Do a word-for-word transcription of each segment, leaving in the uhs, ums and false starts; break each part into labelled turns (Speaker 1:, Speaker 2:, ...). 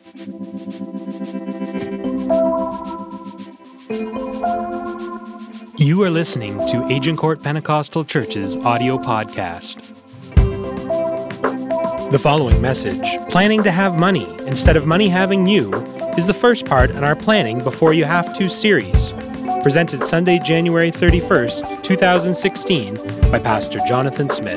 Speaker 1: You are listening to Agincourt Pentecostal Church's audio podcast. The following message, Planning to Have Money Instead of Money Having You, is the first part in our Planning Before You Have To series, presented Sunday, January thirty-first, twenty sixteen, by Pastor Jonathan Smith.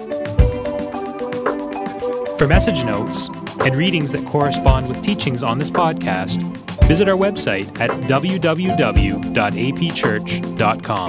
Speaker 1: For message notes and readings that correspond with teachings on this podcast, visit our website at w w w dot a p church dot com.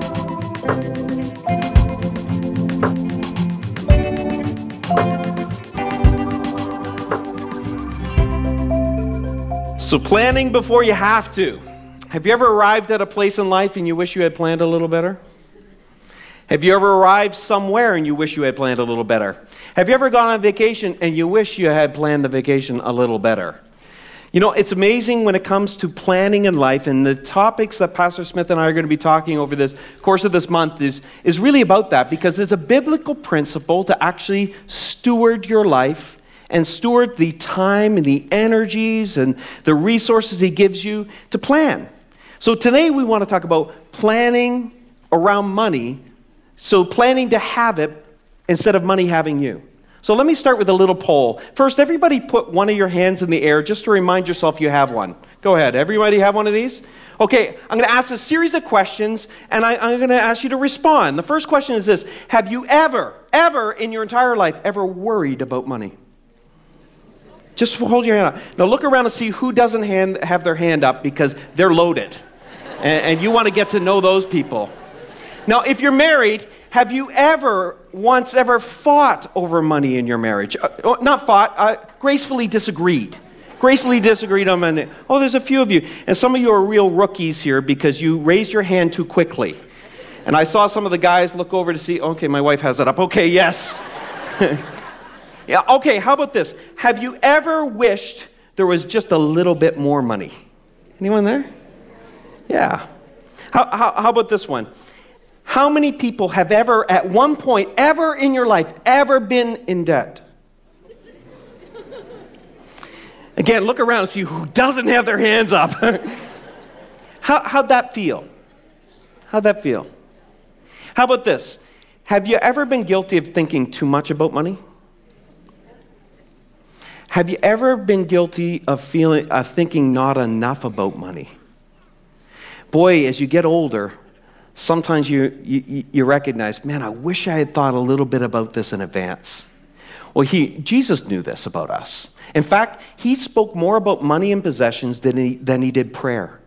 Speaker 2: So planning before you have to. Have you ever arrived at a place in life and you wish you had planned a little better? Have you ever arrived somewhere and you wish you had planned a little better? Have you ever gone on vacation and you wish you had planned the vacation a little better? You know, it's amazing when it comes to planning in life, and the topics that Pastor Smith and I are going to be talking over this course of this month is, is really about that, because it's a biblical principle to actually steward your life and steward the time and the energies and the resources he gives you to plan. So today we want to talk about planning around money, so planning to have it instead of money having you. So let me start with a little poll. First, everybody put one of your hands in the air just to remind yourself you have one. Go ahead. Everybody have one of these? Okay, I'm going to ask a series of questions, and I, I'm going to ask you to respond. The first question is this: have you ever, ever in your entire life, ever worried about money? Just hold your hand up. Now look around and see who doesn't hand, have their hand up, because they're loaded. and, and you want to get to know those people. Now, if you're married, have you ever, once ever fought over money in your marriage? Uh, not fought, uh, gracefully disagreed. Gracefully disagreed on money. Oh, there's a few of you. And some of you are real rookies here because you raised your hand too quickly. And I saw some of the guys look over to see, okay, my wife has it up. Okay, yes. Yeah, okay, how about this? Have you ever wished there was just a little bit more money? Anyone there? Yeah. How, how, how about this one? How many people have ever, at one point, ever in your life, ever been in debt? Again, look around and see who doesn't have their hands up. How, how'd that feel? How'd that feel? How about this? Have you ever been guilty of thinking too much about money? Have you ever been guilty of feeling, of thinking not enough about money? Boy, as you get older, sometimes you, you you recognize, man, I wish I had thought a little bit about this in advance. Well, he Jesus knew this about us. In fact, he spoke more about money and possessions than he, than he did prayer.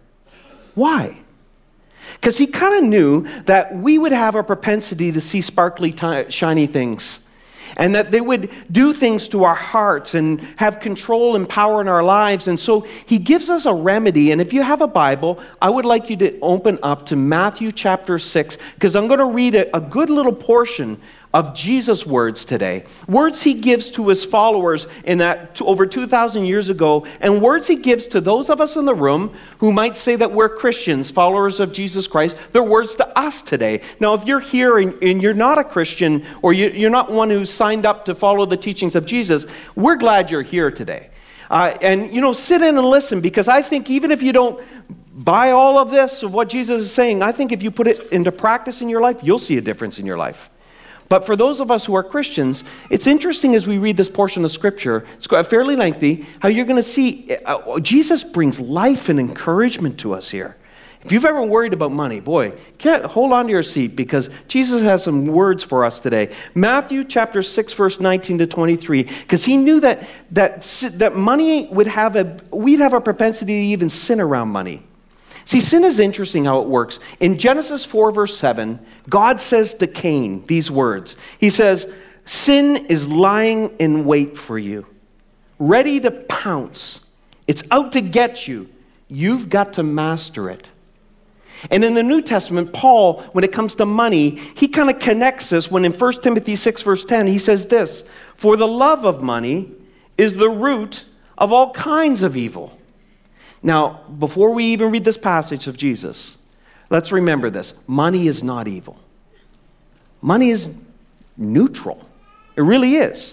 Speaker 2: Why? Because he kind of knew that we would have a propensity to see sparkly, t- shiny things, and that they would do things to our hearts and have control and power in our lives. And so he gives us a remedy. And if you have a Bible, I would like you to open up to Matthew chapter six, because I'm going to read a, a good little portion of Jesus' words today. Words he gives to his followers in that t- over two thousand years ago, and words he gives to those of us in the room who might say that we're Christians, followers of Jesus Christ. They're words to us today. Now, if you're here and, and you're not a Christian, or you, you're not one who's signed up to follow the teachings of Jesus, we're glad you're here today. Uh, and, you know, sit in and listen, because I think even if you don't buy all of this, of what Jesus is saying, I think if you put it into practice in your life, you'll see a difference in your life. But for those of us who are Christians, it's interesting as we read this portion of Scripture, it's fairly lengthy, how you're going to see uh, Jesus brings life and encouragement to us here. If you've ever worried about money, boy, get, hold on to your seat, because Jesus has some words for us today. Matthew chapter six, verse nineteen to twenty-three, because he knew that that that money would have a, we'd have a propensity to even sin around money. See, sin is interesting how it works. In Genesis four, verse seven, God says to Cain these words. He says, sin is lying in wait for you, ready to pounce. It's out to get you. You've got to master it. And in the New Testament, Paul, when it comes to money, he kind of connects this when in First Timothy six, verse ten, he says this: for the love of money is the root of all kinds of evil. Now, before we even read this passage of Jesus, let's remember this. Money is not evil. Money is neutral. It really is.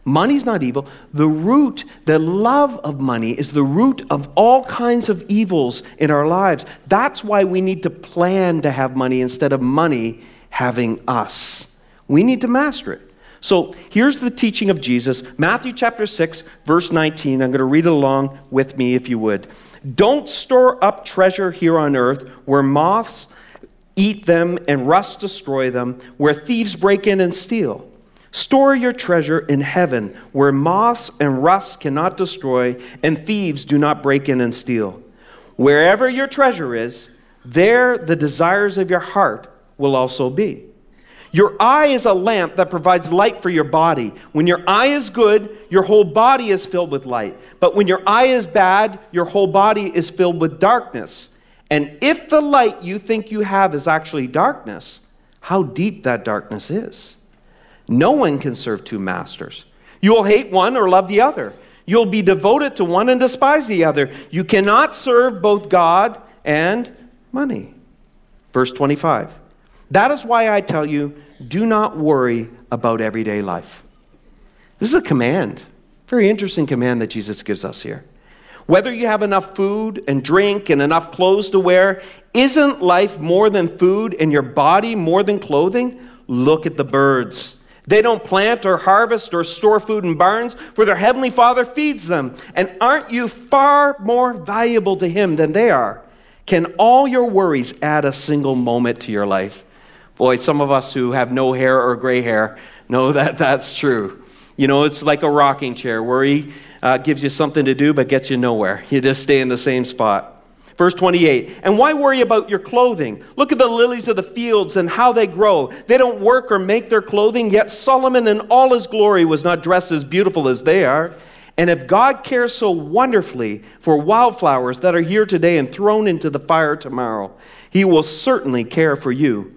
Speaker 2: Money's not evil. The root, the love of money is the root of all kinds of evils in our lives. That's why we need to plan to have money instead of money having us. We need to master it. So here's the teaching of Jesus. Matthew chapter six, verse nineteen. I'm going to read it along with me if you would. Don't store up treasure here on earth where moths eat them and rust destroy them, where thieves break in and steal. Store your treasure in heaven, where moths and rust cannot destroy, and thieves do not break in and steal. Wherever your treasure is, there the desires of your heart will also be. Your eye is a lamp that provides light for your body. When your eye is good, your whole body is filled with light. But when your eye is bad, your whole body is filled with darkness. And if the light you think you have is actually darkness, how deep that darkness is. No one can serve two masters. You will hate one or love the other. You'll be devoted to one and despise the other. You cannot serve both God and money. Verse twenty-five. That is why I tell you, do not worry about everyday life. This is a command. Very interesting command that Jesus gives us here. Whether you have enough food and drink and enough clothes to wear, isn't life more than food and your body more than clothing? Look at the birds. They don't plant or harvest or store food in barns, for their heavenly Father feeds them. And aren't you far more valuable to Him than they are? Can all your worries add a single moment to your life? Boy, some of us who have no hair or gray hair know that that's true. You know, it's like a rocking chair. Worry uh, gives you something to do but gets you nowhere. You just stay in the same spot. Verse twenty-eight, and why worry about your clothing? Look at the lilies of the fields and how they grow. They don't work or make their clothing, yet Solomon in all his glory was not dressed as beautiful as they are. And if God cares so wonderfully for wildflowers that are here today and thrown into the fire tomorrow, He will certainly care for you.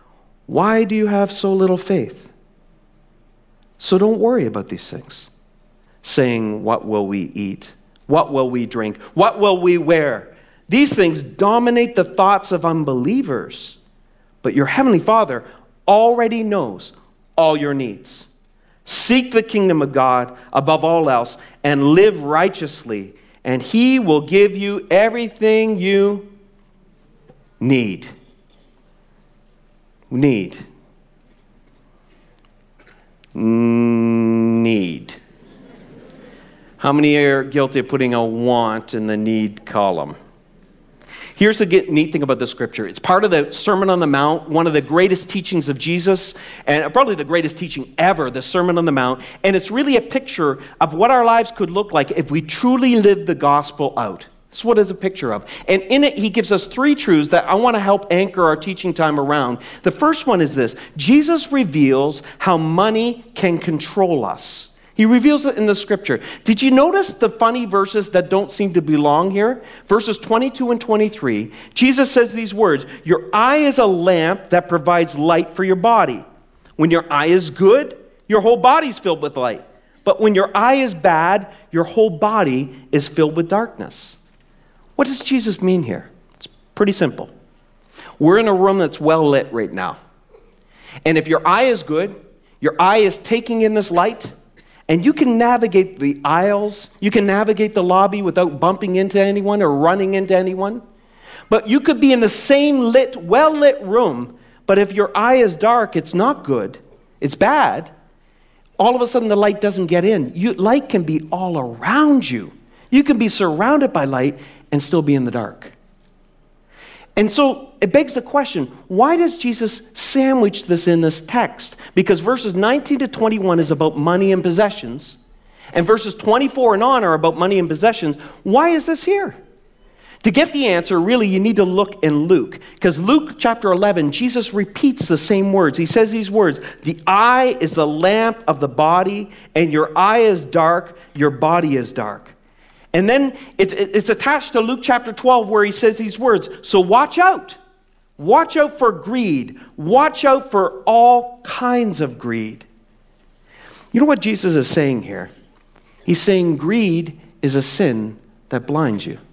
Speaker 2: Why do you have so little faith? So don't worry about these things, saying, what will we eat? What will we drink? What will we wear? These things dominate the thoughts of unbelievers. But your heavenly Father already knows all your needs. Seek the kingdom of God above all else and live righteously, and He will give you everything you need. Need. Need. How many are guilty of putting a want in the need column? Here's the neat thing about the scripture. It's part of the Sermon on the Mount, one of the greatest teachings of Jesus, and probably the greatest teaching ever, the Sermon on the Mount. And it's really a picture of what our lives could look like if we truly lived the gospel out. That's what it's a picture of. And in it, He gives us three truths that I want to help anchor our teaching time around. The first one is this. Jesus reveals how money can control us. He reveals it in the scripture. Did you notice the funny verses that don't seem to belong here? Verses twenty-two and twenty-three, Jesus says these words, your eye is a lamp that provides light for your body. When your eye is good, your whole body's filled with light. But when your eye is bad, your whole body is filled with darkness. What does Jesus mean here? It's pretty simple. We're in a room that's well lit right now. And if your eye is good, your eye is taking in this light, and you can navigate the aisles, you can navigate the lobby without bumping into anyone or running into anyone. But you could be in the same lit, well-lit room, but if your eye is dark, it's not good, it's bad. All of a sudden the light doesn't get in. You, light can be all around you. You can be surrounded by light and still be in the dark. And so it begs the question, why does Jesus sandwich this in this text? Because verses nineteen to twenty-one is about money and possessions, and verses twenty-four and on are about money and possessions. Why is this here? To get the answer, really, you need to look in Luke, because Luke chapter eleven, Jesus repeats the same words. He says these words, the eye is the lamp of the body, and your eye is dark, your body is dark. And then it, it, it's attached to Luke chapter twelve where he says these words, so watch out. Watch out for greed. Watch out for all kinds of greed. You know what Jesus is saying here? He's saying greed is a sin that blinds you.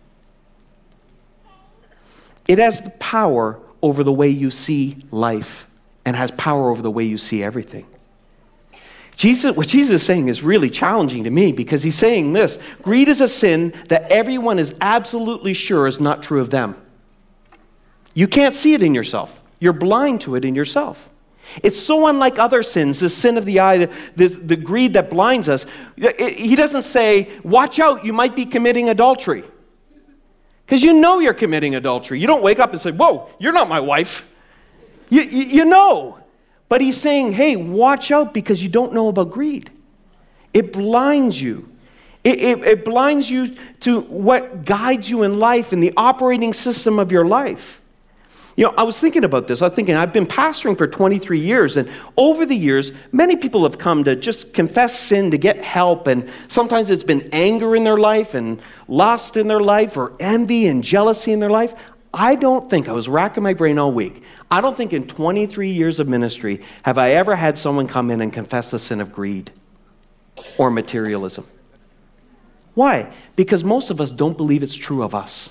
Speaker 2: It has the power over the way you see life and has power over the way you see everything. Jesus, what Jesus is saying is really challenging to me because he's saying this. Greed is a sin that everyone is absolutely sure is not true of them. You can't see it in yourself. You're blind to it in yourself. It's so unlike other sins, the sin of the eye, the, the, the greed that blinds us. He doesn't say, watch out, you might be committing adultery. Because you know you're committing adultery. You don't wake up and say, whoa, you're not my wife. You, you, you know. But he's saying, hey, watch out because you don't know about greed. It blinds you. It, it, it blinds you to what guides you in life and the operating system of your life. You know, I was thinking about this. I was thinking, I've been pastoring for twenty-three years, and over the years, many people have come to just confess sin to get help, and sometimes it's been anger in their life, and lust in their life, or envy and jealousy in their life. I don't think, I was racking my brain all week, I don't think in twenty-three years of ministry have I ever had someone come in and confess the sin of greed or materialism. Why? Because most of us don't believe it's true of us.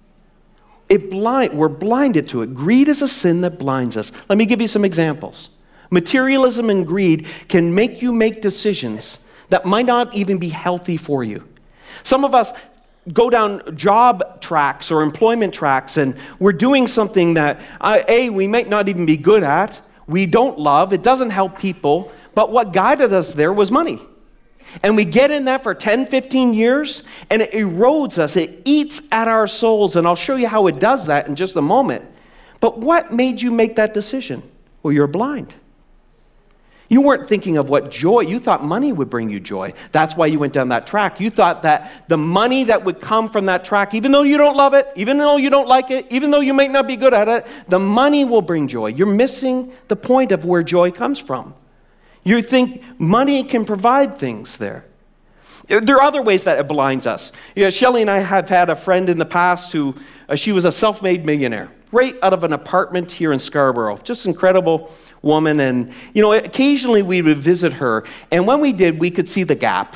Speaker 2: It blind, we're blinded to it. Greed is a sin that blinds us. Let me give you some examples. Materialism and greed can make you make decisions that might not even be healthy for you. Some of us go down job tracks or employment tracks, and we're doing something that, uh, A, we might not even be good at, we don't love, it doesn't help people, but what guided us there was money. And we get in that for ten, fifteen years, and it erodes us. It eats at our souls, and I'll show you how it does that in just a moment. But what made you make that decision? Well, you're blind. You weren't thinking of what joy. You thought money would bring you joy. That's why you went down that track. You thought that the money that would come from that track, even though you don't love it, even though you don't like it, even though you might not be good at it, the money will bring joy. You're missing the point of where joy comes from. You think money can provide things there. There are other ways that it blinds us. You know, Shelley and I have had a friend in the past who, uh, she was a self-made millionaire, right out of an apartment here in Scarborough. Just incredible woman. And, you know, occasionally we would visit her. And when we did, we could see the gap.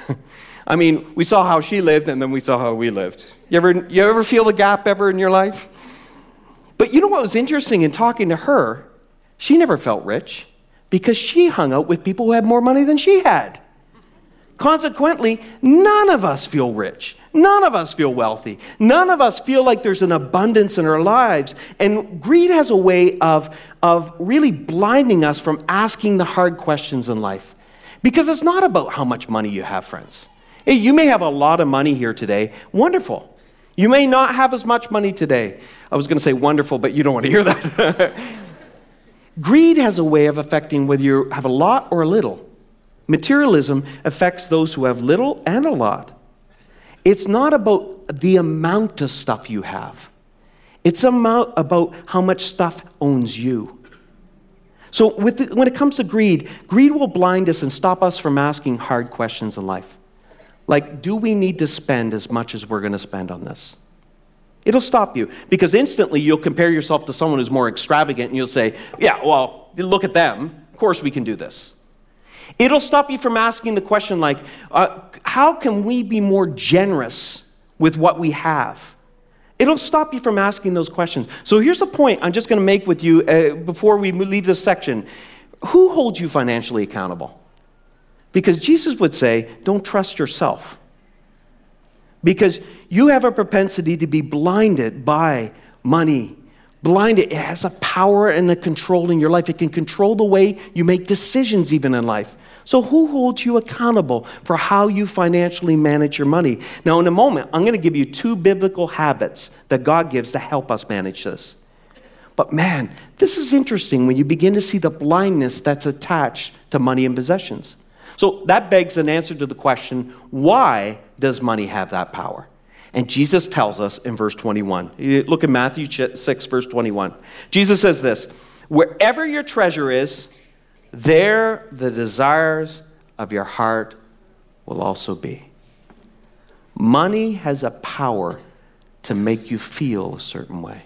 Speaker 2: I mean, we saw how she lived and then we saw how we lived. You ever, you ever feel the gap ever in your life? But you know what was interesting in talking to her? She never felt rich, because she hung out with people who had more money than she had. Consequently, none of us feel rich. None of us feel wealthy. None of us feel like there's an abundance in our lives. And greed has a way of, of really blinding us from asking the hard questions in life. Because it's not about how much money you have, friends. Hey, you may have a lot of money here today. Wonderful. You may not have as much money today. I was going to say wonderful, but you don't want to hear that. Greed has a way of affecting whether you have a lot or a little. Materialism affects those who have little and a lot. It's not about the amount of stuff you have. It's amount, about how much stuff owns you. So with the, when it comes to greed, greed will blind us and stop us from asking hard questions in life. Like, do we need to spend as much as we're going to spend on this? It'll stop you, because instantly you'll compare yourself to someone who's more extravagant and you'll say, yeah, well, look at them. Of course we can do this. It'll stop you from asking the question like, uh, how can we be more generous with what we have? It'll stop you from asking those questions. So here's the point I'm just going to make with you uh, before we leave this section. Who holds you financially accountable? Because Jesus would say, don't trust yourself. Because you have a propensity to be blinded by money. Blinded, it has a power and a control in your life. It can control the way you make decisions even in life. So who holds you accountable for how you financially manage your money? Now in a moment, I'm going to give you two biblical habits that God gives to help us manage this. But man, this is interesting when you begin to see the blindness that's attached to money and possessions. So that begs an answer to the question, why does money have that power? And Jesus tells us in verse twenty-one. Look at Matthew six, verse twenty-one. Jesus says this, wherever your treasure is, there the desires of your heart will also be. Money has a power to make you feel a certain way.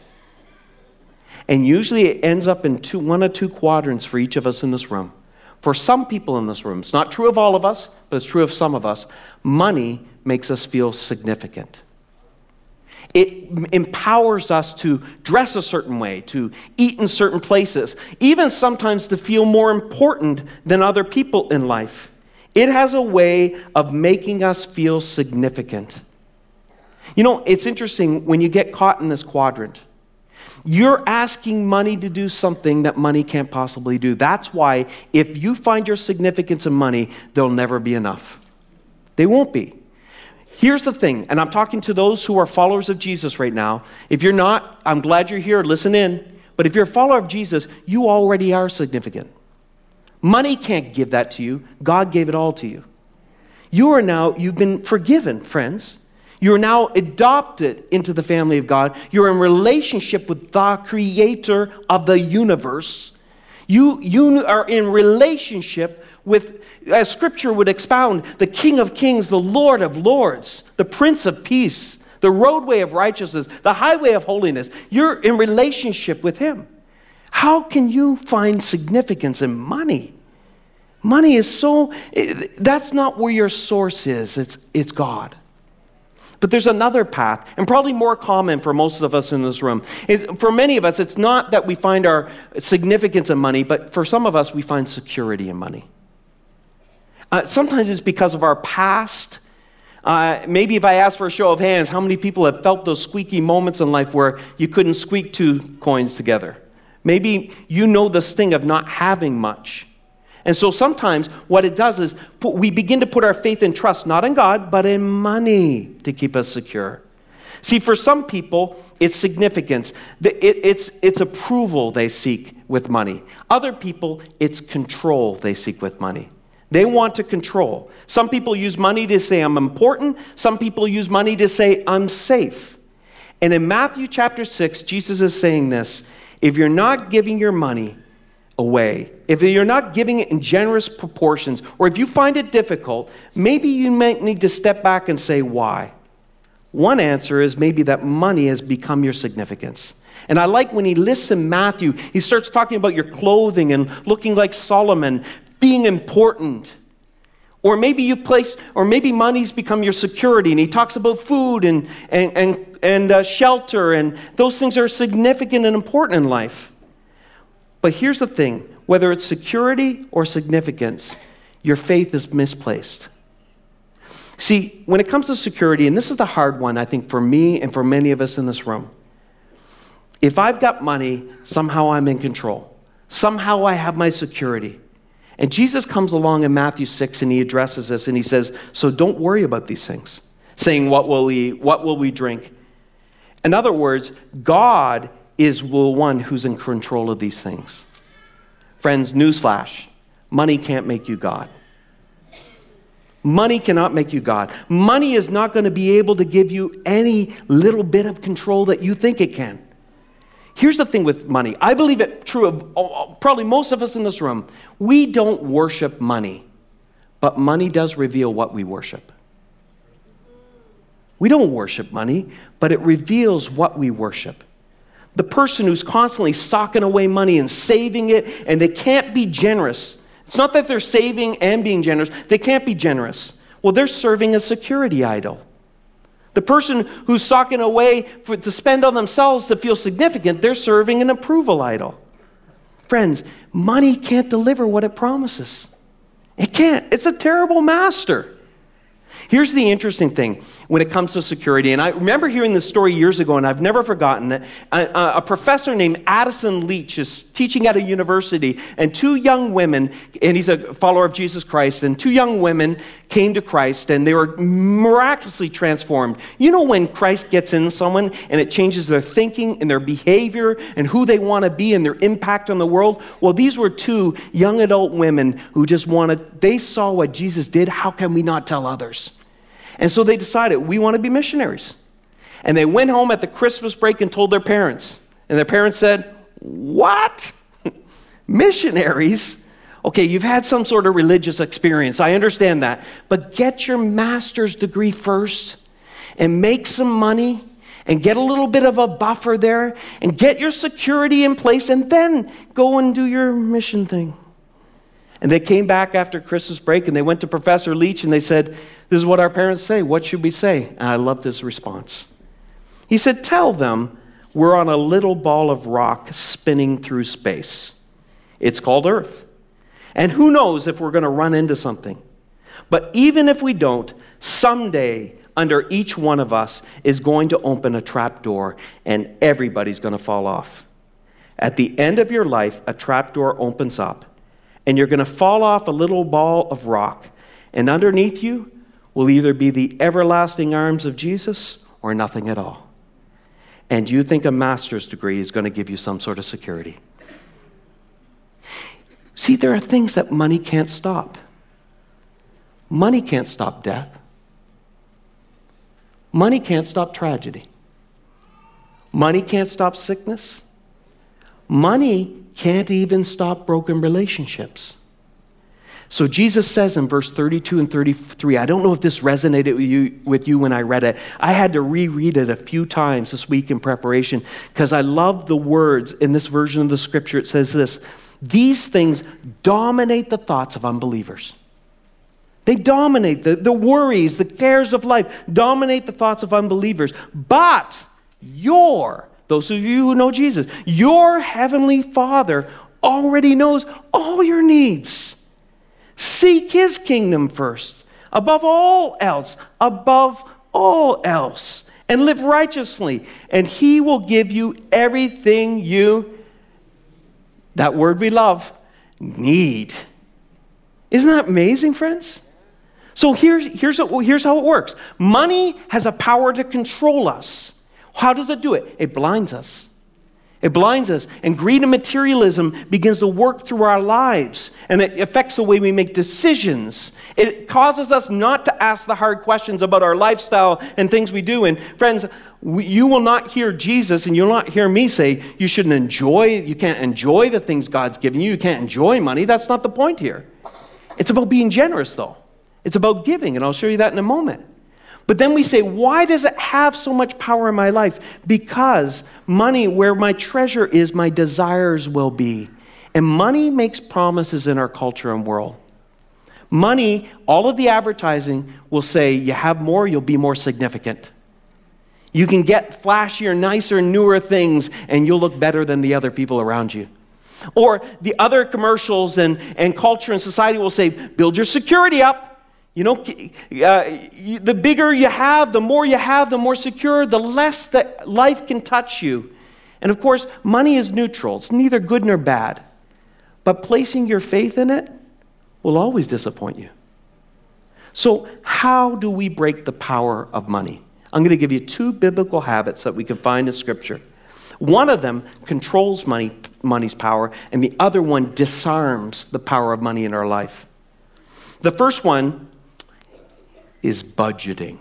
Speaker 2: And usually it ends up in two, one or two quadrants for each of us in this room. For some people in this room, it's not true of all of us, but it's true of some of us, money makes us feel significant. It empowers us to dress a certain way, to eat in certain places, even sometimes to feel more important than other people in life. It has a way of making us feel significant. You know, it's interesting when you get caught in this quadrant. You're asking money to do something that money can't possibly do. That's why if you find your significance in money, there'll never be enough. They won't be. Here's the thing, and I'm talking to those who are followers of Jesus right now. If you're not, I'm glad you're here, listen in. But if you're a follower of Jesus, you already are significant. Money can't give that to you. God gave it all to you. You are now, you've been forgiven, friends. You are now adopted into the family of God. You're in relationship with the creator of the universe. You, you are in relationship with, as Scripture would expound, the King of Kings, the Lord of Lords, the Prince of Peace, the roadway of righteousness, the highway of holiness. You're in relationship with him. How can you find significance in money? Money is so, that's not where your source is. It's, it's God. But there's another path, and probably more common for most of us in this room. It, for many of us, it's not that we find our significance in money, but for some of us, we find security in money. Uh, sometimes it's because of our past. Uh, maybe if I ask for a show of hands, how many people have felt those squeaky moments in life where you couldn't squeak two coins together? Maybe you know the sting of not having much. And so sometimes what it does is put, we begin to put our faith and trust not in God, but in money to keep us secure. See, for some people, it's significance. It, it's, it's approval they seek with money. Other people, it's control they seek with money. They want to control. Some people use money to say I'm important. Some people use money to say I'm safe. And in Matthew chapter six, Jesus is saying this: if you're not giving your money away, if you're not giving it in generous proportions, or if you find it difficult, maybe you might need to step back and say why. One answer is maybe that money has become your significance. And I like when he lists in Matthew, he starts talking about your clothing and looking like Solomon, being important. Or maybe you place, or maybe money's become your security, and he talks about food and and and, and uh, shelter, and those things are significant and important in life. But here's the thing, whether it's security or significance, your faith is misplaced. See, when it comes to security, and this is the hard one, I think, for me and for many of us in this room, if I've got money, somehow I'm in control. Somehow I have my security. And Jesus comes along in Matthew six and he addresses this and he says, so don't worry about these things, saying what will we eat, what will we drink. In other words, God is the one who's in control of these things. Friends, newsflash, money can't make you God. Money cannot make you God. Money is not going to be able to give you any little bit of control that you think it can. Here's the thing with money. I believe it true of probably most of us in this room. We don't worship money, but money does reveal what we worship. We don't worship money, but it reveals what we worship. The person who's constantly socking away money and saving it, and they can't be generous. It's not that they're saving and being generous. They can't be generous. Well, they're serving a security idol. The person who's socking away for, to spend on themselves to feel significant, they're serving an approval idol. Friends, money can't deliver what it promises. It can't. It's a terrible master. Here's the interesting thing when it comes to security, and I remember hearing this story years ago, and I've never forgotten it. A, a professor named Addison Leach is teaching at a university, and two young women, and he's a follower of Jesus Christ, and two young women came to Christ, and they were miraculously transformed. You know when Christ gets in someone, and it changes their thinking and their behavior and who they want to be and their impact on the world? Well, these were two young adult women who just wanted, they saw what Jesus did. How can we not tell others? And so they decided, we want to be missionaries. And they went home at the Christmas break and told their parents. And their parents said, what? Missionaries? Okay, you've had some sort of religious experience. I understand that. But get your master's degree first and make some money and get a little bit of a buffer there and get your security in place and then go and do your mission thing. And they came back after Christmas break and they went to Professor Leach and they said, this is what our parents say. What should we say? And I love this response. He said, tell them we're on a little ball of rock spinning through space. It's called Earth. And who knows if we're going to run into something. But even if we don't, someday under each one of us is going to open a trap door and everybody's going to fall off. At the end of your life, a trap door opens up and you're going to fall off a little ball of rock. And underneath you will either be the everlasting arms of Jesus or nothing at all. And you think a master's degree is going to give you some sort of security. See, there are things that money can't stop. Money can't stop death. Money can't stop tragedy. Money can't stop sickness. Money can't even stop broken relationships. So Jesus says in verse thirty-two and thirty-three, I don't know if this resonated with you, with you when I read it. I had to reread it a few times this week in preparation because I love the words in this version of the scripture. It says this, these things dominate the thoughts of unbelievers. They dominate the, the worries, the cares of life, dominate the thoughts of unbelievers. But your, those of you who know Jesus, your heavenly Father already knows all your needs. Seek his kingdom first, above all else, above all else, and live righteously, and he will give you everything you, that word we love, need. Isn't that amazing, friends? So here's, here's, here's how it works. Money has a power to control us. How does it do it? It blinds us. It blinds us, and greed and materialism begins to work through our lives, and it affects the way we make decisions. It causes us not to ask the hard questions about our lifestyle and things we do. And friends, we, you will not hear Jesus, and you'll not hear me say you shouldn't enjoy, you can't enjoy the things God's given you, you can't enjoy money. That's not the point here. It's about being generous, though. It's about giving, and I'll show you that in a moment. But then we say, why does it have so much power in my life? Because money, where my treasure is, my desires will be. And money makes promises in our culture and world. Money, all of the advertising will say, you have more, you'll be more significant. You can get flashier, nicer, newer things, and you'll look better than the other people around you. Or the other commercials and, and culture and society will say, build your security up. You know, uh, you, the bigger you have, the more you have, the more secure, the less that life can touch you. And of course, money is neutral. It's neither good nor bad. But placing your faith in it will always disappoint you. So how do we break the power of money? I'm going to give you two biblical habits that we can find in Scripture. One of them controls money, money's power, and the other one disarms the power of money in our life. The first one is budgeting.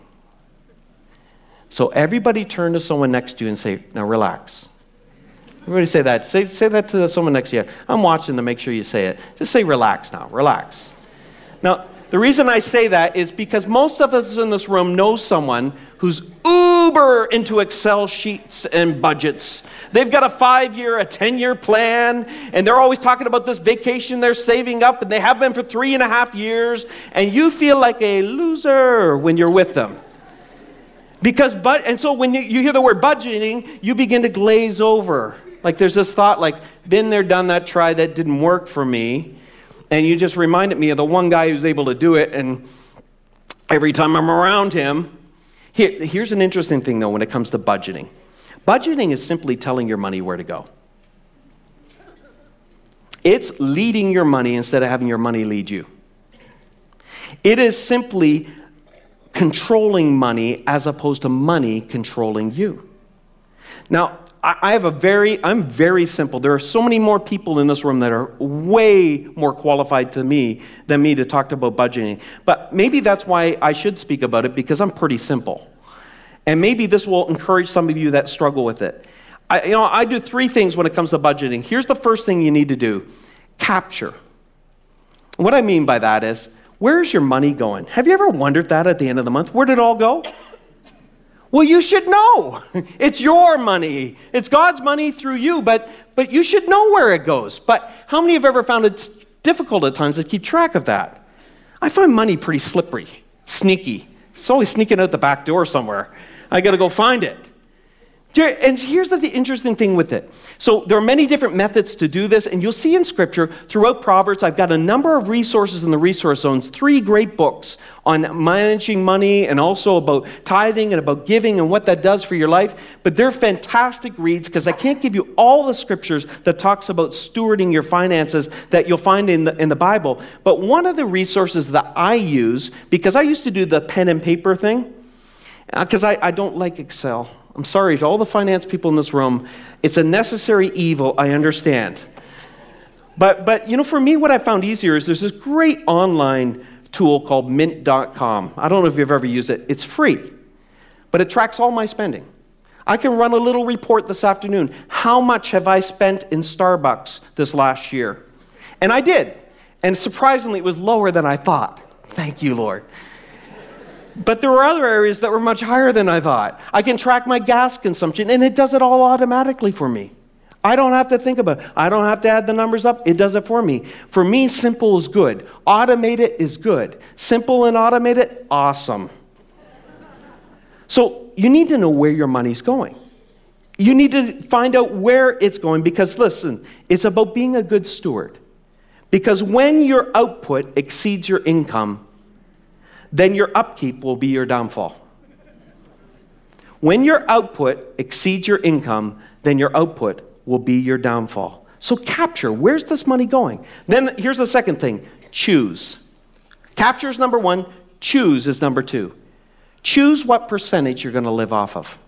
Speaker 2: So everybody turn to someone next to you and say, now relax. Everybody say that. Say, say that to someone next to you. I'm watching to make sure you say it. Just say relax now, relax. Now, the reason I say that is because most of us in this room know someone who's uber into Excel sheets and budgets. They've got a five-year, a ten-year plan, and they're always talking about this vacation they're saving up, and they have been for three and a half years, and you feel like a loser when you're with them. Because, but, and so when you, you hear the word budgeting, you begin to glaze over. Like there's this thought like, been there, done that, tried, that didn't work for me. And you just reminded me of the one guy who's able to do it, and every time I'm around him, here, here's an interesting thing though when it comes to budgeting. Budgeting is simply telling your money where to go. It's leading your money instead of having your money lead you. It is simply controlling money as opposed to money controlling you. Now, I have a very, I'm very simple. There are so many more people in this room that are way more qualified to me than me to talk about budgeting. But maybe that's why I should speak about it, because I'm pretty simple. And maybe this will encourage some of you that struggle with it. I, you know, I do three things when it comes to budgeting. Here's the first thing you need to do. Capture. What I mean by that is, where's your money going? Have you ever wondered that at the end of the month? Where did it all go? Well, you should know. It's your money. It's God's money through you, but but you should know where it goes. But how many have ever found it difficult at times to keep track of that? I find money pretty slippery, sneaky. It's always sneaking out the back door somewhere. I got to go find it. And here's the, the interesting thing with it. So there are many different methods to do this, and you'll see in Scripture throughout Proverbs, I've got a number of resources in the resource zones, three great books on managing money and also about tithing and about giving and what that does for your life. But they're fantastic reads because I can't give you all the scriptures that talks about stewarding your finances that you'll find in the, in the Bible. But one of the resources that I use, because I used to do the pen and paper thing, because I, I don't like Excel. I'm sorry to all the finance people in this room. It's a necessary evil, I understand. But, but you know, for me, what I found easier is there's this great online tool called mint dot com. I don't know if you've ever used it. It's free, but it tracks all my spending. I can run a little report this afternoon. How much have I spent in Starbucks this last year? And I did. And surprisingly, it was lower than I thought. Thank you, Lord. But there were other areas that were much higher than I thought. I can track my gas consumption, and it does it all automatically for me. I don't have to think about it. I don't have to add the numbers up. It does it for me. For me, simple is good. Automate it is good. Simple and automate it, awesome. So you need to know where your money's going. You need to find out where it's going because, listen, it's about being a good steward. Because when your output exceeds your income, then your upkeep will be your downfall. When your output exceeds your income, then your output will be your downfall. So capture, where's this money going? Then here's the second thing, choose. Capture is number one, choose is number two. Choose what percentage you're going to live off of.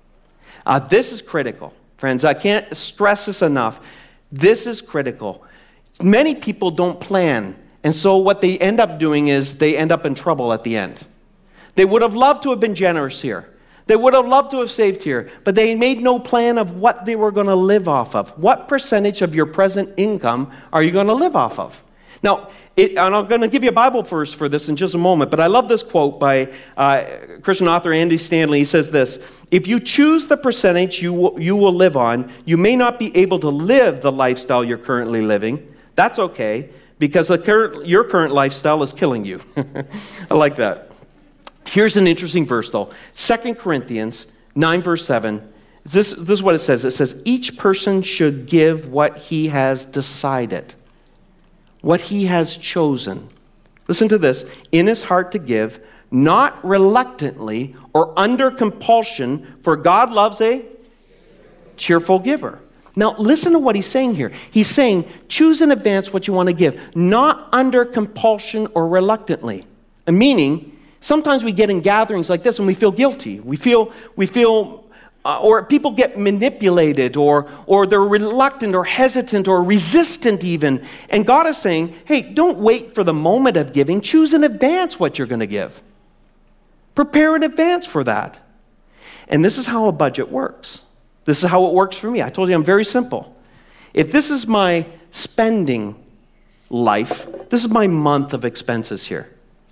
Speaker 2: Uh, this is critical. Friends, I can't stress this enough. This is critical. Many people don't plan. And so what they end up doing is they end up in trouble at the end. They would have loved to have been generous here. They would have loved to have saved here, but they made no plan of what they were going to live off of. What percentage of your present income are you going to live off of? Now, it, and I'm going to give you a Bible verse for this in just a moment, but I love this quote by uh, Christian author Andy Stanley. He says this, if you choose the percentage you will, you will live on, you may not be able to live the lifestyle you're currently living. That's okay. Because the current, your current lifestyle is killing you. I like that. Here's an interesting verse, though. Second Corinthians nine, verse seven. This, this is what it says. It says, each person should give what he has decided, what he has chosen. Listen to this. In his heart to give, not reluctantly or under compulsion, for God loves a cheerful giver. Now, listen to what he's saying here. He's saying, choose in advance what you want to give, not under compulsion or reluctantly. Meaning, sometimes we get in gatherings like this and we feel guilty. We feel, we feel, uh, or people get manipulated, or, or they're reluctant or hesitant or resistant even. And God is saying, hey, don't wait for the moment of giving. Choose in advance what you're going to give. Prepare in advance for that. And this is how a budget works. This is how it works for me. I told you I'm very simple. If this is my spending life, this is my month of expenses here.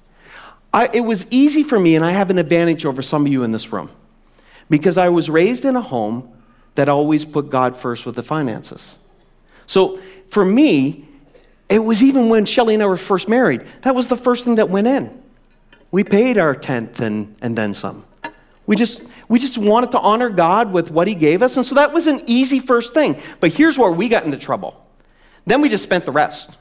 Speaker 2: I, it was easy for me, and I have an advantage over some of you in this room, because I was raised in a home that always put God first with the finances. So for me, it was even when Shelley and I were first married, that was the first thing that went in. We paid our tenth and, and then some. We just we just wanted to honor God with what he gave us. And so that was an easy first thing. But here's where we got into trouble. Then we just spent the rest.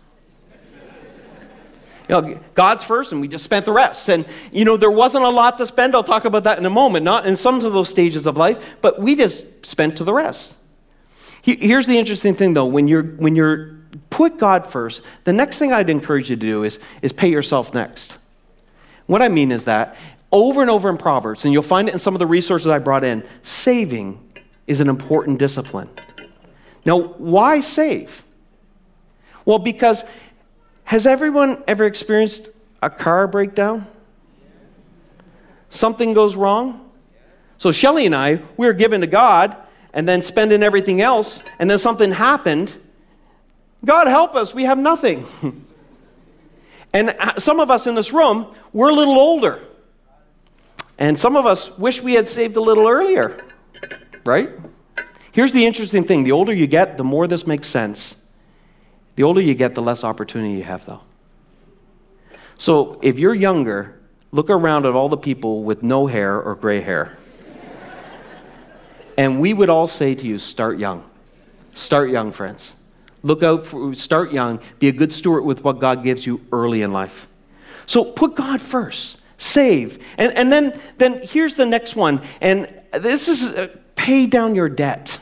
Speaker 2: You know, God's first, and we just spent the rest. And, you know, there wasn't a lot to spend. I'll talk about that in a moment. Not in some of those stages of life, but we just spent to the rest. Here's the interesting thing, though. When you're when you're put God first, the next thing I'd encourage you to do is, is pay yourself next. What I mean is that over and over in Proverbs, and you'll find it in some of the resources I brought in, saving is an important discipline. Now, why save? Well, because has everyone ever experienced a car breakdown? Something goes wrong? So Shelley and I, we were giving to God and then spending everything else, and then something happened. God help us, we have nothing. And some of us in this room, we're a little older. And some of us wish we had saved a little earlier, right? Here's the interesting thing. The older you get, the more this makes sense. The older you get, the less opportunity you have, though. So if you're younger, look around at all the people with no hair or gray hair. And we would all say to you, start young. Start young, friends. Look out for, start young. Be a good steward with what God gives you early in life. So put God first. Save. And, and then, then here's the next one. And this is uh, pay down your debt.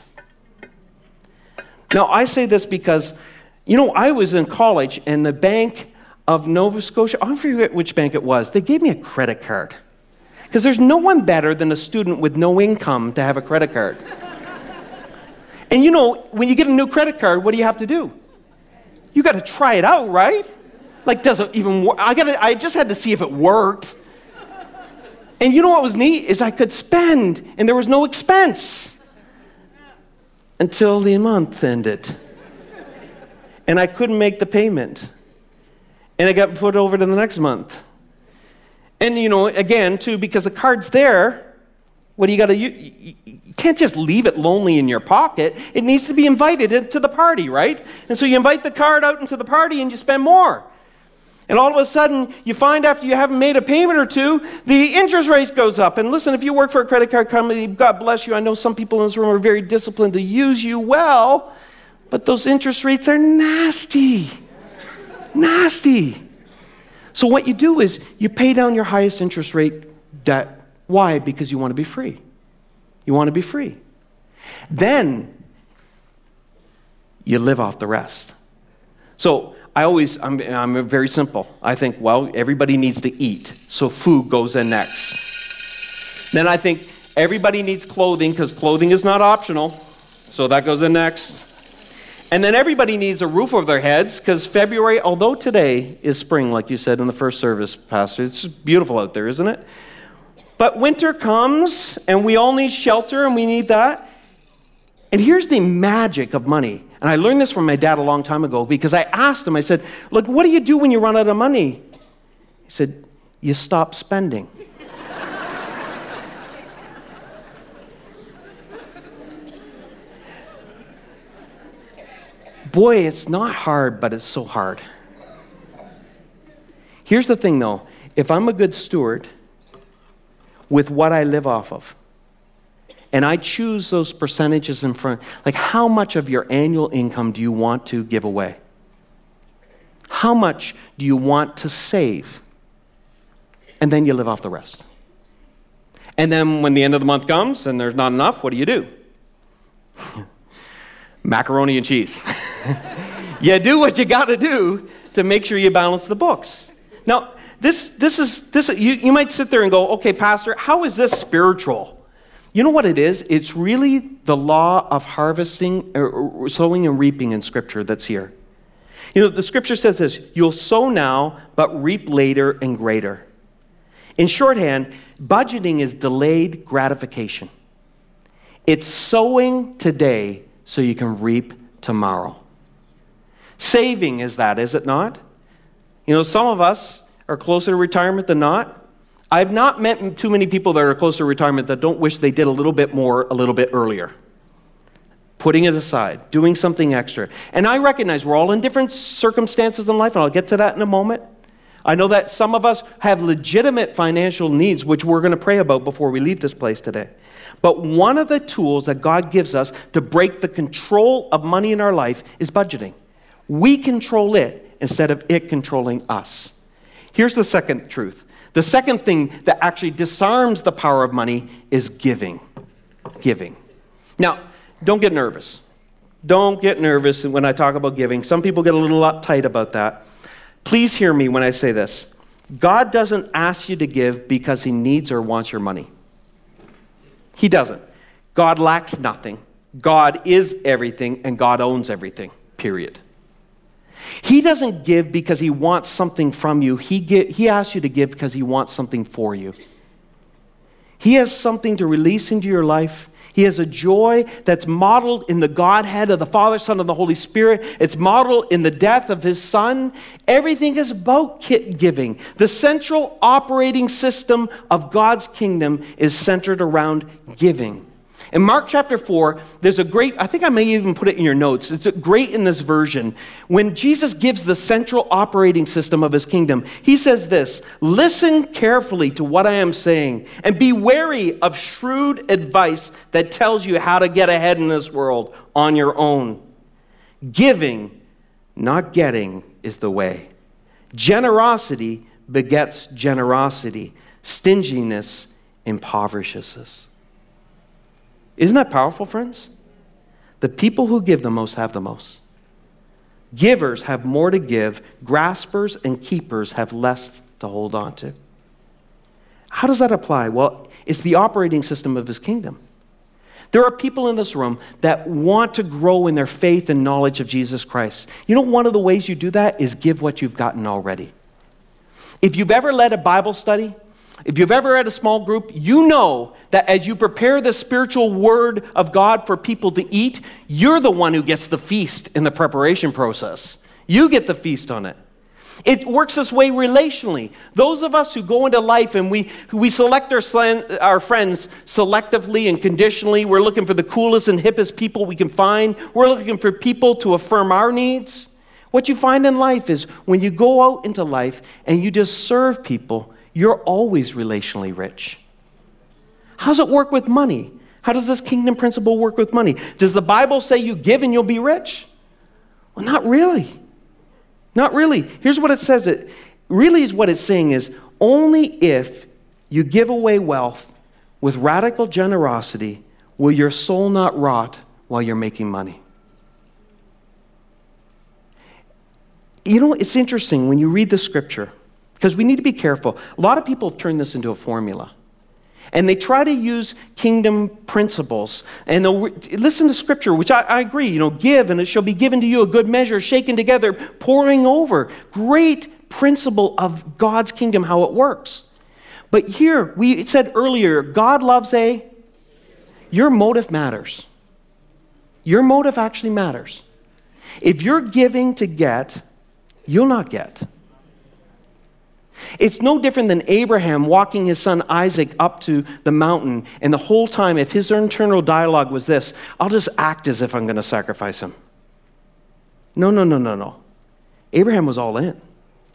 Speaker 2: Now, I say this because, you know, I was in college and the Bank of Nova Scotia, I forget which bank it was, they gave me a credit card. Because there's no one better than a student with no income to have a credit card. And you know, when you get a new credit card, what do you have to do? You got to try it out, right? Like, does it even work? I got I just had to see if it worked. And you know what was neat is I could spend, and there was no expense until the month ended. And I couldn't make the payment. And it got put over to the next month. And, you know, again, too, because the card's there, what do you got to, you, you, you can't just leave it lonely in your pocket. It needs to be invited into the party, right? And so you invite the card out into the party and you spend more. And all of a sudden, you find after you haven't made a payment or two, the interest rate goes up. And listen, if you work for a credit card company, God bless you. I know some people in this room are very disciplined to use you well, but those interest rates are nasty. Nasty. So what you do is you pay down your highest interest rate debt. Why? Because you want to be free. You want to be free. Then you live off the rest. So I always, I'm, I'm very simple. I think, well, everybody needs to eat, so food goes in next. Then I think everybody needs clothing, because clothing is not optional, so that goes in next. And then everybody needs a roof over their heads, because February, although today is spring, like you said in the first service, Pastor, it's just beautiful out there, isn't it? But winter comes, and we all need shelter, and we need that. And here's the magic of money. And I learned this from my dad a long time ago, because I asked him, I said, look, what do you do when you run out of money? He said, you stop spending. Boy, it's not hard, but it's so hard. Here's the thing, though. If I'm a good steward with what I live off of, and I choose those percentages in front, like how much of your annual income do you want to give away? How much do you want to save? And then you live off the rest. And then when the end of the month comes and there's not enough, what do you do? Macaroni and cheese. You do what you got to do to make sure you balance the books. Now, this this is this you, you might sit there and go, okay, Pastor, how is this spiritual? You know what it is? It's really the law of harvesting, or sowing and reaping in Scripture that's here. You know, the Scripture says this: you'll sow now, but reap later and greater. In shorthand, budgeting is delayed gratification. It's sowing today so you can reap tomorrow. Saving is that, is it not? You know, some of us are closer to retirement than not. I've not met too many people that are close to retirement that don't wish they did a little bit more a little bit earlier. Putting it aside, doing something extra. And I recognize we're all in different circumstances in life, and I'll get to that in a moment. I know that some of us have legitimate financial needs, which we're going to pray about before we leave this place today. But one of the tools that God gives us to break the control of money in our life is budgeting. We control it instead of it controlling us. Here's the second truth. The second thing that actually disarms the power of money is giving. Giving. Now, don't get nervous. Don't get nervous when I talk about giving. Some people get a little uptight about that. Please hear me when I say this. God doesn't ask you to give because he needs or wants your money. He doesn't. God lacks nothing. God is everything, and God owns everything, period. He doesn't give because he wants something from you. He give, he asks you to give because he wants something for you. He has something to release into your life. He has a joy that's modeled in the Godhead of the Father, Son, and the Holy Spirit. It's modeled in the death of his Son. Everything is about giving. The central operating system of God's kingdom is centered around giving. In Mark chapter four, there's a great, I think I may even put it in your notes. It's great in this version. When Jesus gives the central operating system of his kingdom, he says this, listen carefully to what I am saying and be wary of shrewd advice that tells you how to get ahead in this world on your own. Giving, not getting, is the way. Generosity begets generosity. Stinginess impoverishes us. Isn't that powerful, friends? The people who give the most have the most. Givers have more to give. Graspers and keepers have less to hold on to. How does that apply? Well, it's the operating system of his kingdom. There are people in this room that want to grow in their faith and knowledge of Jesus Christ. You know, one of the ways you do that is give what you've gotten already. If you've ever led a Bible study, if you've ever had a small group, you know that as you prepare the spiritual word of God for people to eat, you're the one who gets the feast in the preparation process. You get the feast on it. It works this way relationally. Those of us who go into life and we we select our, our friends selectively and conditionally, we're looking for the coolest and hippest people we can find. We're looking for people to affirm our needs. What you find in life is when you go out into life and you just serve people, you're always relationally rich. How does it work with money? How does this kingdom principle work with money? Does the Bible say you give and you'll be rich? Well, not really. Not really. Here's what it says. It really is what it's saying is only if you give away wealth with radical generosity will your soul not rot while you're making money. You know, it's interesting when you read the scripture, because we need to be careful. A lot of people have turned this into a formula. And they try to use kingdom principles. And they'll re- listen to scripture, which I, I agree. You know, give and it shall be given to you, a good measure, shaken together, pouring over. Great principle of God's kingdom, how it works. But here, we said earlier, God loves a, your motive matters. Your motive actually matters. If you're giving to get, you'll not get. It's no different than Abraham walking his son Isaac up to the mountain, and the whole time, if his internal dialogue was this, I'll just act as if I'm going to sacrifice him. No, no, no, no, no. Abraham was all in.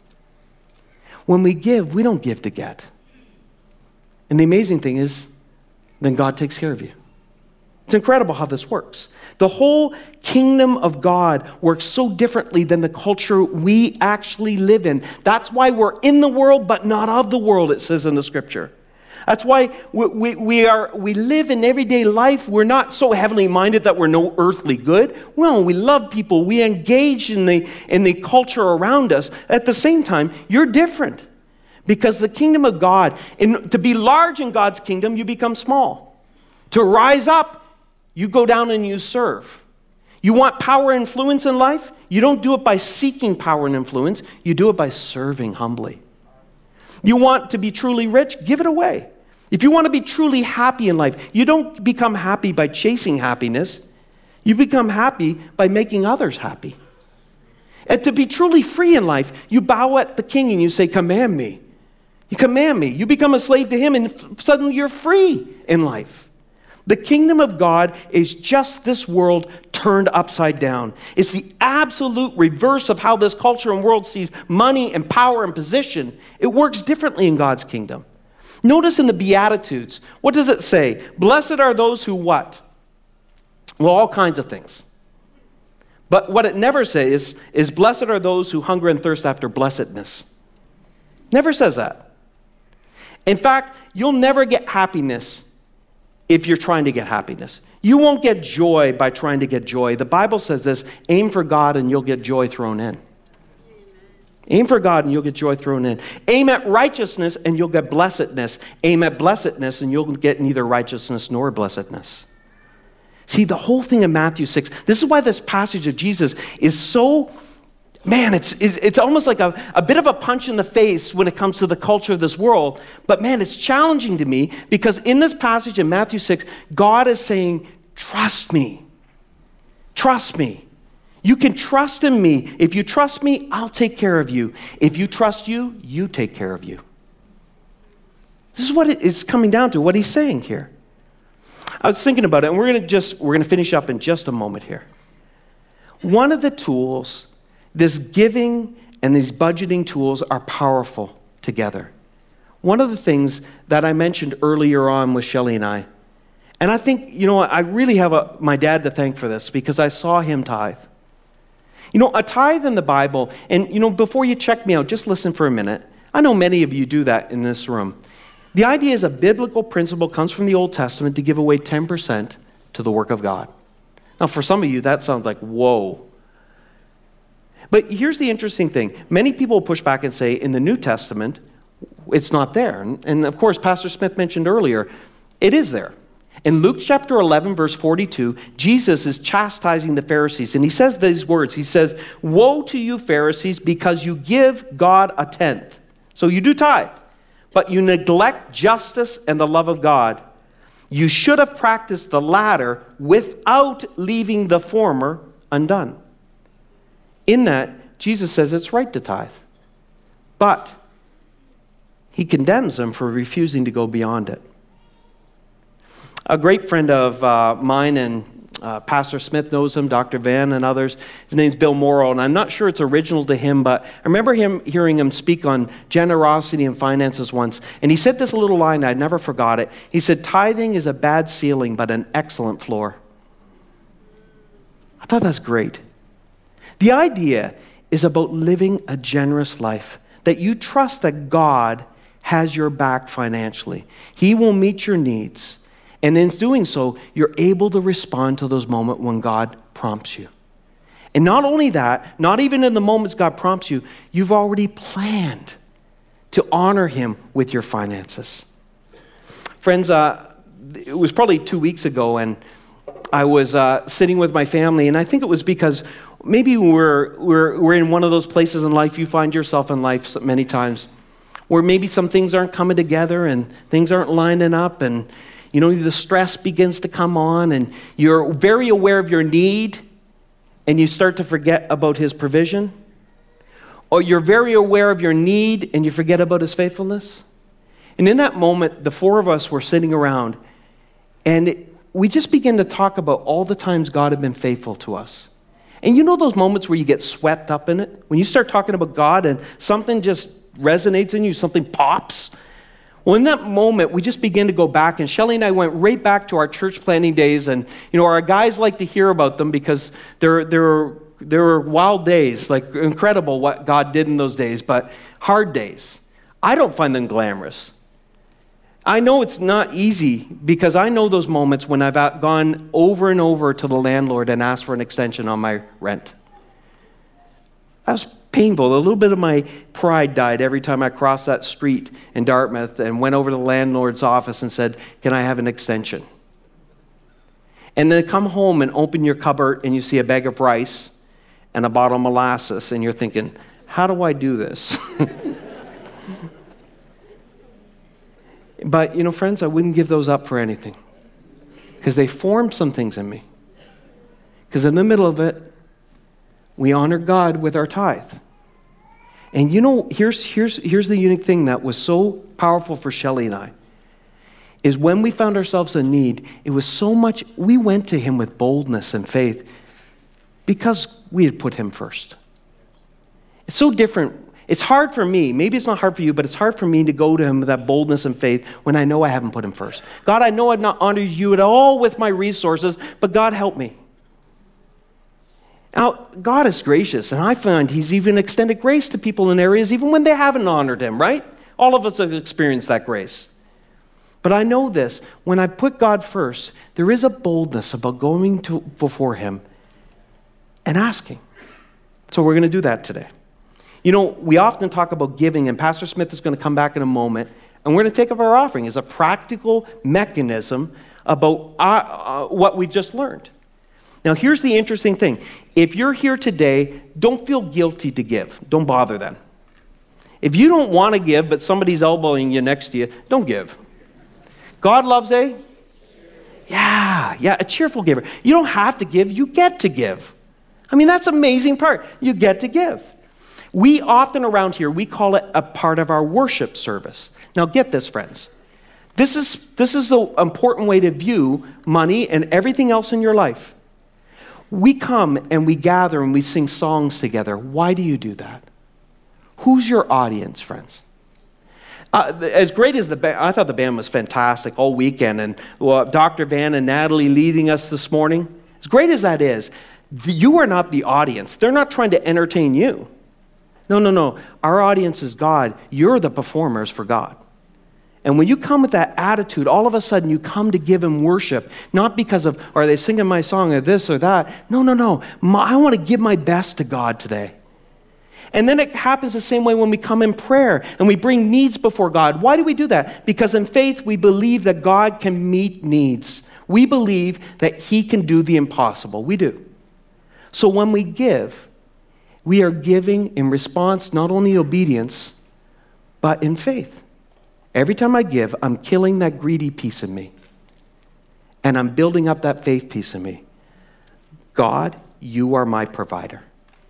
Speaker 2: When we give, we don't give to get. And the amazing thing is, then God takes care of you. It's incredible how this works. The whole kingdom of God works so differently than the culture we actually live in. That's why we're in the world, but not of the world, it says in the scripture. That's why we, we, we are we live in everyday life. We're not so heavenly minded that we're no earthly good. Well, we love people. We engage in the, in the culture around us. At the same time, you're different. Because the kingdom of God, in, to be large in God's kingdom, you become small. To rise up, you go down and you serve. You want power and influence in life? You don't do it by seeking power and influence. You do it by serving humbly. You want to be truly rich? Give it away. If you want to be truly happy in life, you don't become happy by chasing happiness. You become happy by making others happy. And to be truly free in life, you bow at the king and you say, command me. You command me. You become a slave to him and suddenly you're free in life. The kingdom of God is just this world turned upside down. It's the absolute reverse of how this culture and world sees money and power and position. It works differently in God's kingdom. Notice in the Beatitudes, what does it say? Blessed are those who what? Well, all kinds of things. But what it never says is blessed are those who hunger and thirst after blessedness. Never says that. In fact, you'll never get happiness if you're trying to get happiness. You won't get joy by trying to get joy. The Bible says this, aim for God and you'll get joy thrown in. Aim for God and you'll get joy thrown in. Aim at righteousness and you'll get blessedness. Aim at blessedness and you'll get neither righteousness nor blessedness. See, the whole thing in Matthew six, this is why this passage of Jesus is so, man, it's it's almost like a, a bit of a punch in the face when it comes to the culture of this world. But man, it's challenging to me because in this passage in Matthew six, God is saying, trust me. Trust me. You can trust in me. If you trust me, I'll take care of you. If you trust you, you take care of you. This is what it is coming down to, what he's saying here. I was thinking about it, and we're going to just, we're going to finish up in just a moment here. One of the tools, this giving and these budgeting tools are powerful together. One of the things that I mentioned earlier on with Shelley and I, and I think, you know, I really have a, my dad to thank for this because I saw him tithe. You know, a tithe in the Bible, and, you know, before you check me out, just listen for a minute. I know many of you do that in this room. The idea is a biblical principle comes from the Old Testament to give away ten percent to the work of God. Now, for some of you, that sounds like, whoa. But here's the interesting thing. Many people push back and say, in the New Testament, it's not there. And, and of course, Pastor Smith mentioned earlier, it is there. In Luke chapter eleven, verse forty-two, Jesus is chastising the Pharisees, and he says these words. He says, "Woe to you, Pharisees, because you give God a tenth." So you do tithe, but you neglect justice and the love of God. You should have practiced the latter without leaving the former undone. In that, Jesus says it's right to tithe, but he condemns them for refusing to go beyond it. A great friend of uh, mine, and uh, Pastor Smith knows him, Doctor Van and others, his name's Bill Morrow, and I'm not sure it's original to him, but I remember him hearing him speak on generosity and finances once, and he said this little line, I'd never forgot it. He said, "Tithing is a bad ceiling, but an excellent floor." I thought that's great. The idea is about living a generous life, that you trust that God has your back financially. He will meet your needs. And in doing so, you're able to respond to those moments when God prompts you. And not only that, not even in the moments God prompts you, you've already planned to honor him with your finances. Friends, uh, it was probably two weeks ago, and I was uh, sitting with my family, and I think it was because maybe we're, we're, we're in one of those places in life, you find yourself in life many times, where maybe some things aren't coming together and things aren't lining up, and you know, the stress begins to come on, and you're very aware of your need, and you start to forget about his provision. Or you're very aware of your need, and you forget about his faithfulness. And in that moment, the four of us were sitting around, and it, we just began to talk about all the times God had been faithful to us. And you know those moments where you get swept up in it? When you start talking about God, and something just resonates in you, something pops. Well, in that moment, we just began to go back, and Shelley and I went right back to our church planning days, and you know, our guys like to hear about them because they're, they're, they were wild days, like incredible what God did in those days, but hard days. I don't find them glamorous. I know it's not easy because I know those moments when I've gone over and over to the landlord and asked for an extension on my rent. That was painful. A little bit of my pride died every time I crossed that street in Dartmouth and went over to the landlord's office and said, "Can I have an extension?" And then come home and open your cupboard and you see a bag of rice and a bottle of molasses, and you're thinking, how do I do this? But, you know, friends, I wouldn't give those up for anything because they formed some things in me. Because in the middle of it, we honor God with our tithe. And you know, here's, here's, here's the unique thing that was so powerful for Shelley and I, is when we found ourselves in need, it was so much, we went to him with boldness and faith because we had put him first. It's so different. It's hard for me, maybe it's not hard for you, but it's hard for me to go to him with that boldness and faith when I know I haven't put him first. God, I know I've not honored you at all with my resources, but God help me. Now, God is gracious, and I find he's even extended grace to people in areas even when they haven't honored him, right? All of us have experienced that grace. But I know this, when I put God first, there is a boldness about going to before him and asking. So we're going to do that today. You know, we often talk about giving, and Pastor Smith is going to come back in a moment, and we're going to take up our offering as a practical mechanism about our, uh, what we've just learned. Now, here's the interesting thing. If you're here today, don't feel guilty to give. Don't bother then. If you don't want to give, but somebody's elbowing you next to you, don't give. God loves a? Yeah, yeah, a cheerful giver. You don't have to give, you get to give. I mean, that's the amazing part. You get to give. We often around here, we call it a part of our worship service. Now get this, friends. This is, this is the important way to view money and everything else in your life. We come and we gather and we sing songs together. Why do you do that? Who's your audience, friends? Uh, as great as the band, I thought the band was fantastic all weekend, and well, Doctor Van and Natalie leading us this morning. As great as that is, you are not the audience. They're not trying to entertain you. No, no, no. Our audience is God. You're the performers for God. And when you come with that attitude, all of a sudden you come to give him worship, not because of, are they singing my song or this or that? No, no, no. My, I want to give my best to God today. And then it happens the same way when we come in prayer and we bring needs before God. Why do we do that? Because in faith, we believe that God can meet needs. We believe that he can do the impossible. We do. So when we give, we are giving in response, not only obedience, but in faith. Every time I give, I'm killing that greedy piece of me. And I'm building up that faith piece of me. God, you are my provider.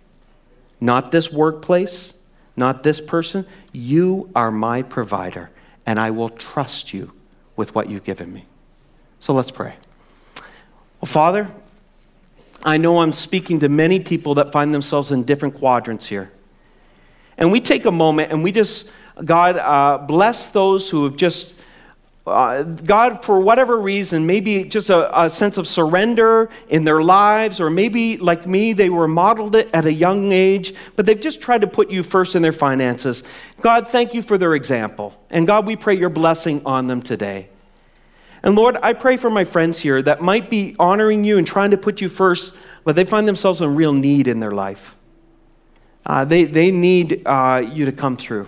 Speaker 2: Not this workplace, not this person. You are my provider, and I will trust you with what you've given me. So let's pray. Well, Father, I know I'm speaking to many people that find themselves in different quadrants here. And we take a moment and we just, God, uh, bless those who have just, uh, God, for whatever reason, maybe just a, a sense of surrender in their lives, or maybe like me, they were modeled it at a young age, but they've just tried to put you first in their finances. God, thank you for their example. And God, we pray your blessing on them today. And Lord, I pray for my friends here that might be honoring you and trying to put you first, but they find themselves in real need in their life. Uh, they, they need uh, you to come through.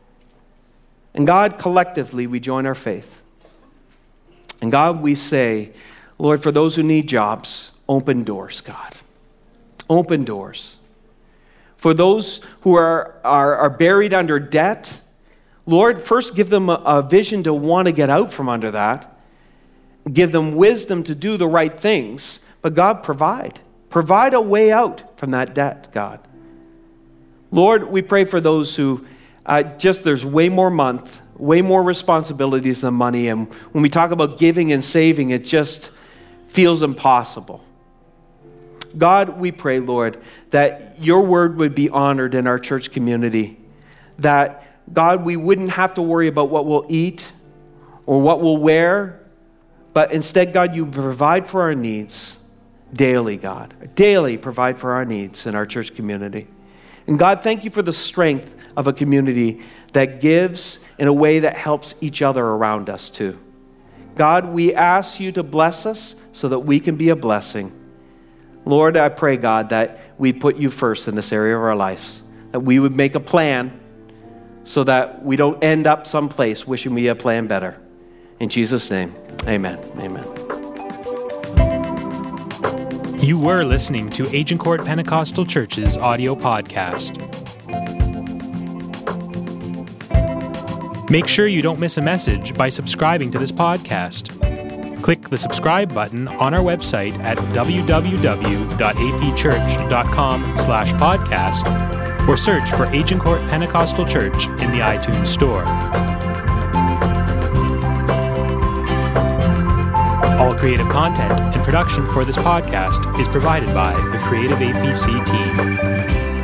Speaker 2: And God, collectively, we join our faith. And God, we say, Lord, for those who need jobs, open doors, God. Open doors. For those who are, are, are buried under debt, Lord, first give them a, a vision to want to get out from under that. Give them wisdom to do the right things. But God, provide. Provide a way out from that debt, God. Lord, we pray for those who uh, just, there's way more month, way more responsibilities than money. And when we talk about giving and saving, it just feels impossible. God, we pray, Lord, that your word would be honored in our church community. That, God, we wouldn't have to worry about what we'll eat or what we'll wear. But instead, God, you provide for our needs daily, God. Daily provide for our needs in our church community. And God, thank you for the strength of a community that gives in a way that helps each other around us too. God, we ask you to bless us so that we can be a blessing. Lord, I pray, God, that we put you first in this area of our lives. That we would make a plan so that we don't end up someplace wishing we had planned better. In Jesus' name, amen. Amen.
Speaker 1: You were listening to Agincourt Pentecostal Church's audio podcast. Make sure you don't miss a message by subscribing to this podcast. Click the subscribe button on our website at w w w dot a p church dot com slash podcast or search for Agincourt Pentecostal Church in the iTunes Store. All creative content and production for this podcast is provided by the Creative A P C team.